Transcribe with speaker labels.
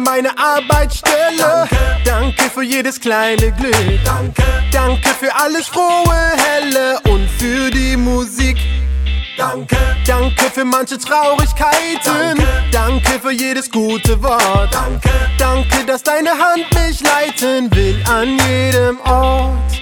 Speaker 1: meine Arbeitsstelle. Danke für jedes kleine Glück. Danke für alles frohe, helle und für die Musik. Danke für manche Traurigkeiten. Danke für jedes gute Wort. Danke, dass deine Hand mich leiten will an jedem Ort.